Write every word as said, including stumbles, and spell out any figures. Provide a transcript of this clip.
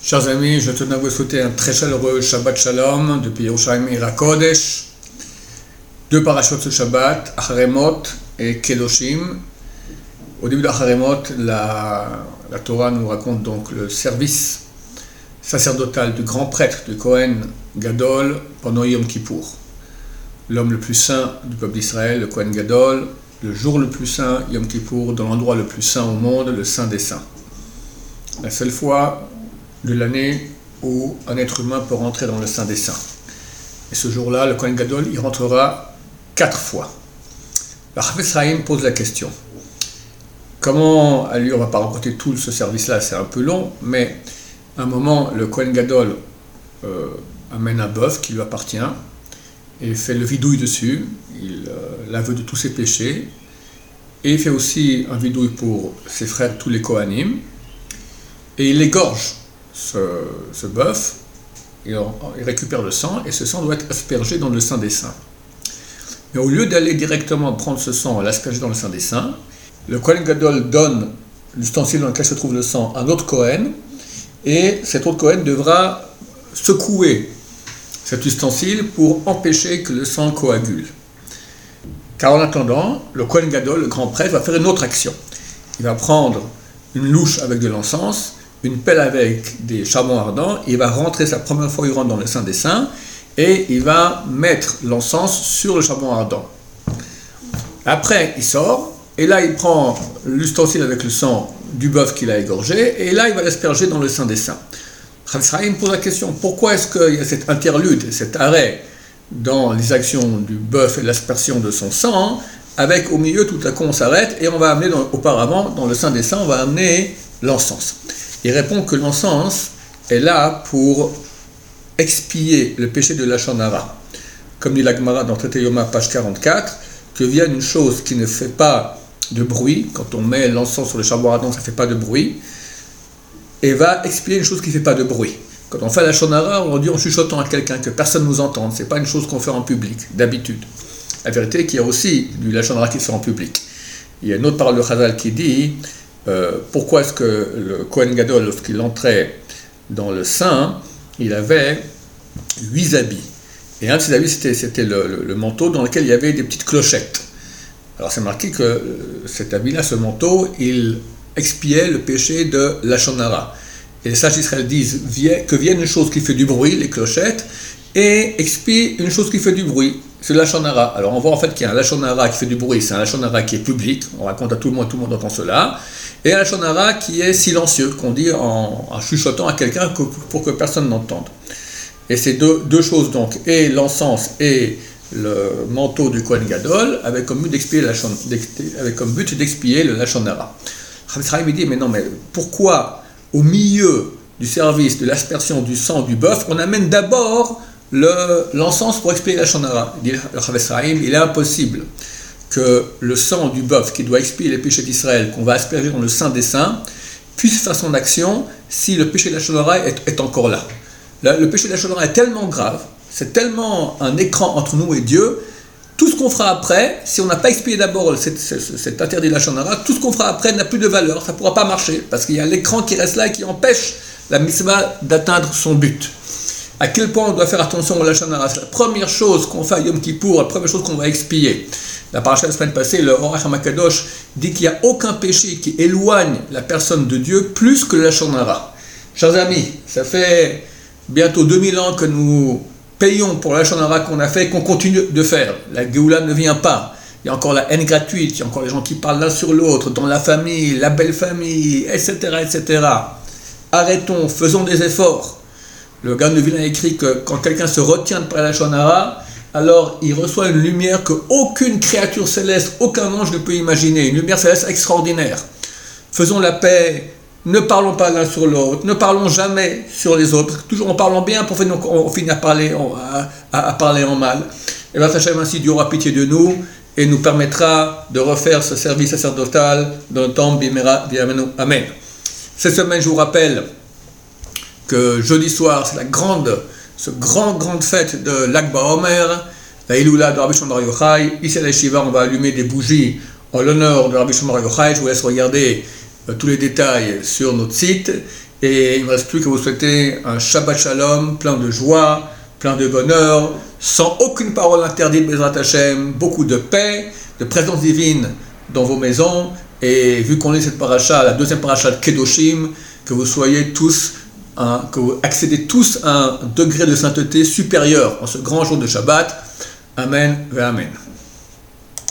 Chers amis, je tenais à vous souhaiter un très chaleureux Shabbat Shalom depuis Yerushalayim Ira Kodesh. Deux parachutes ce Shabbat, Acharemot et Kedoshim. Au début de Acharemot, la, la Torah nous raconte donc le service sacerdotal du grand prêtre, du Kohen Gadol, pendant Yom Kippour. L'homme le plus saint du peuple d'Israël, le Kohen Gadol, le jour le plus saint, Yom Kippour, dans l'endroit le plus saint au monde, le Saint des Saints. La seule fois de l'année où un être humain peut rentrer dans le Saint des Saints. Et ce jour-là, le Kohen Gadol y rentrera quatre fois. Le Chafetz Chaim pose la question. Comment, à lui, on ne va pas raconter tout ce service-là, c'est un peu long, mais à un moment, le Kohen Gadol euh, amène un bœuf qui lui appartient et fait le vidouille dessus, il euh, l'aveu de tous ses péchés, et il fait aussi un vidouille pour ses frères, tous les Kohanim, et il égorge ce, ce bœuf, il, il récupère le sang, et ce sang doit être aspergé dans le Saint des Saints. Mais au lieu d'aller directement prendre ce sang et l'asperger dans le Saint des Saints, le Kohen Gadol donne l'ustensile dans lequel se trouve le sang à un autre Kohen, et cet autre Kohen devra secouer cet ustensile pour empêcher que le sang coagule. Car en attendant, le Kohen Gadol, le grand prêtre, va faire une autre action. Il va prendre une louche avec de l'encens, une pelle avec des charbons ardents, il va rentrer, sa première fois il rentre dans le Saint des Saints, et il va mettre l'encens sur le charbon ardent. Après, il sort, et là il prend l'ustensile avec le sang du bœuf qu'il a égorgé, et là il va l'asperger dans le Saint des Saints. Chafetz Chaim pose la question, pourquoi est-ce qu'il y a cet interlude, cet arrêt dans les actions du bœuf et l'aspersion de son sang, avec au milieu tout à coup on s'arrête, et on va amener dans, auparavant, dans le Saint des Saints, on va amener l'encens. Il répond que l'encens est là pour expier le péché de Lachon Hara. Comme dit la Gemara dans Traité Yoma, page quarante-quatre, que vienne une chose qui ne fait pas de bruit, quand on met l'encens sur le charbon ardent, ça ne fait pas de bruit, et va expier une chose qui ne fait pas de bruit. Quand on fait la Lachon Hara, on le dit en chuchotant à quelqu'un, que personne ne nous entende, ce n'est pas une chose qu'on fait en public, d'habitude. La vérité est qu'il y a aussi du Lachon Hara qui se fait en public. Il y a une autre parole de Chazal qui dit euh, pourquoi est-ce que le Kohen Gadol, lorsqu'il entrait dans le Saint, il avait huit habits. Et un de ces habits, c'était, c'était le, le, le manteau dans lequel il y avait des petites clochettes. Alors c'est marqué que euh, cet habit-là, ce manteau, il expiait le péché de Lachon Hara. Et les sages d'Israël disent que vienne une chose qui fait du bruit, les clochettes, et expie une chose qui fait du bruit, c'est le Lachon Hara. Alors on voit en fait qu'il y a un Lachon Hara qui fait du bruit, c'est un Lachon Hara qui est public, on raconte à tout le monde, tout le monde entend cela, et un Lachon Hara qui est silencieux, qu'on dit en, en chuchotant à quelqu'un pour, pour que personne n'entende. Et ces deux, deux choses donc, et l'encens et le manteau du Kohen Gadol, avec comme but d'expier, la, avec comme but d'expier le Lachon Hara. Chafetz Chaim dit, mais non, mais pourquoi au milieu du service de l'aspersion du sang du bœuf, on amène d'abord le, l'encens pour expier la Lachon Hara? Il dit le Chafetz Chaim, il est impossible que le sang du bœuf qui doit expier les péchés d'Israël, qu'on va asperger dans le Saint des Saints, puisse faire son action si le péché de la Lachon Hara est, est encore là. là. Le péché de la Lachon Hara est tellement grave, c'est tellement un écran entre nous et Dieu, tout ce qu'on fera après, si on n'a pas expié d'abord cet, cet, cet interdit de la Lachon Hara, tout ce qu'on fera après n'a plus de valeur, ça ne pourra pas marcher, parce qu'il y a l'écran qui reste là et qui empêche la mitzvah d'atteindre son but. À quel point on doit faire attention au Lachon Hara? C'est la première chose qu'on fait à Yom Kippour, la première chose qu'on va expier. La paracha de la semaine passée, le Orach HaMakadosh dit qu'il n'y a aucun péché qui éloigne la personne de Dieu plus que le Lachon Hara. Chers amis, ça fait bientôt deux mille ans que nous payons pour la Lachon Hara qu'on a fait et qu'on continue de faire. La Géoula ne vient pas. Il y a encore la haine gratuite, il y a encore les gens qui parlent l'un sur l'autre, dans la famille, la belle famille, et cetera, et cetera. Arrêtons, faisons des efforts. Le Gaon de Vilna écrit que quand quelqu'un se retient de parler la Lachon Hara, alors il reçoit une lumière qu'aucune créature céleste, aucun ange ne peut imaginer, une lumière céleste extraordinaire. Faisons la paix, ne parlons pas l'un sur l'autre, ne parlons jamais sur les autres, toujours en parlant bien, pour finir on finit à parler, à, à, à parler en mal. Et bien, sachez ainsi, Dieu aura pitié de nous et nous permettra de refaire ce service sacerdotal dans le temps Bimera Biamenu. Amen. Cette semaine, je vous rappelle que jeudi soir, c'est la grande, ce grand, grande fête de Lag BaOmer, la Iloula de Rabbi Shimon Bar Yochai. Ici à la Yeshiva, on va allumer des bougies en l'honneur de Rabbi Shimon Bar Yochai. Je vous laisse regarder tous les détails sur notre site. Et il ne me reste plus qu'à vous souhaiter un Shabbat Shalom, plein de joie, plein de bonheur, sans aucune parole interdite, Bezrat Hashem, beaucoup de paix, de présence divine dans vos maisons. Et vu qu'on est cette paracha, la deuxième paracha de Kedoshim, que vous soyez tous, un, que vous accédez tous à un degré de sainteté supérieur en ce grand jour de Shabbat. Amen ve Amen.